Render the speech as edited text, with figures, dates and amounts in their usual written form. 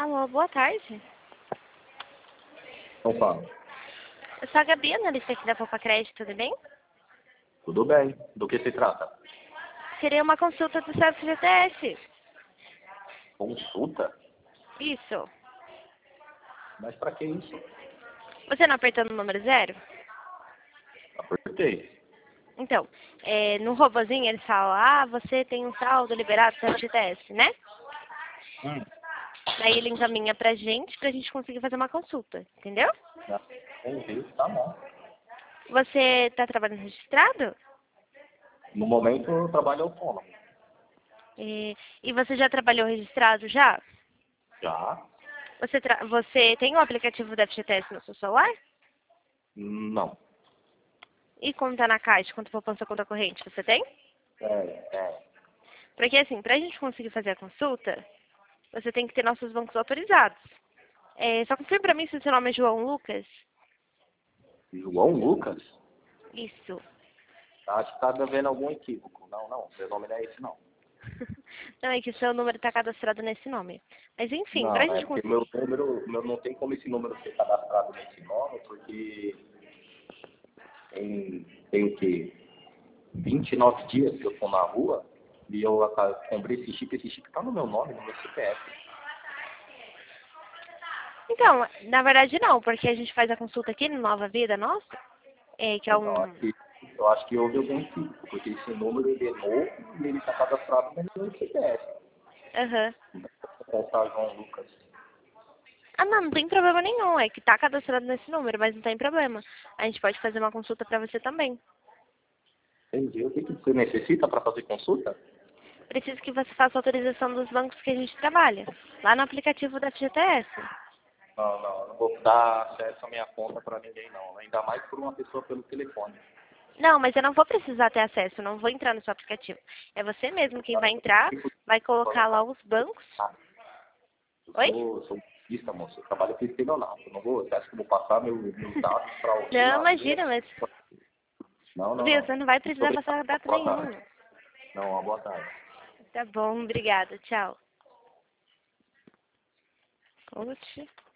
Alô, boa tarde. Então fala. Eu sou a Gabi, analista aqui da Poupa Crédito, tudo bem? Tudo bem. Do que se trata? Queria uma consulta do seu FGTS. Consulta? Isso. Mas pra que isso? Você não apertou no número 0? Apertei. Então, no robozinho ele fala, você tem um saldo liberado do FGTS, né? Aí ele encaminha pra gente conseguir fazer uma consulta, entendeu? Já entendi, tá bom. Você tá trabalhando registrado? No momento eu trabalho autônomo. E você já trabalhou registrado já? Já? Você tem o aplicativo do FGTS no seu celular? Não. E conta na Caixa, quanto poupança conta corrente, você tem? É. Porque assim, pra gente conseguir fazer a consulta, você tem que ter nossos bancos autorizados. Só confirma pra mim se o seu nome é João Lucas. João Lucas? Isso. Acho que tá devendo algum equívoco. Não. Seu nome não é esse, não. Não, é que o seu número tá cadastrado nesse nome. Mas enfim, pra Não, é gente porque conseguir... não tem como esse número ser cadastrado nesse nome, porque tem o quê? 29 dias que eu tô na rua e eu comprei esse chip tá no meu nome, no meu CPF. Então, na verdade não, porque a gente faz a consulta aqui no Nova Vida Nossa, que é Então, um... eu acho que houve algum equívoco, porque esse número ele é novo e ele está cadastrado no meu CPF. Aham. Colocar João Lucas. Ah, não tem problema nenhum, é que tá cadastrado nesse número, mas não tem problema. A gente pode fazer uma consulta pra você também. Entendi. O que você necessita para fazer consulta? Preciso que você faça autorização dos bancos que a gente trabalha, lá no aplicativo da FGTS. Não, eu não vou dar acesso à minha conta para ninguém, não. Ainda mais por uma pessoa pelo telefone. Não, mas eu não vou precisar ter acesso, não vou entrar no seu aplicativo. É você mesmo quem vai entrar, vai colocar lá os bancos. Oi? Eu sou artista, moço. Eu trabalho com estelionato. Eu não vou, você acha que eu vou passar meus dados para alguém Não, na imagina, rua? mas... Não. Viu, você não vai Muito precisar passar obrigado. data Boa nenhuma. tarde. Não, uma boa tarde. Tá bom, obrigada, tchau. Oxi.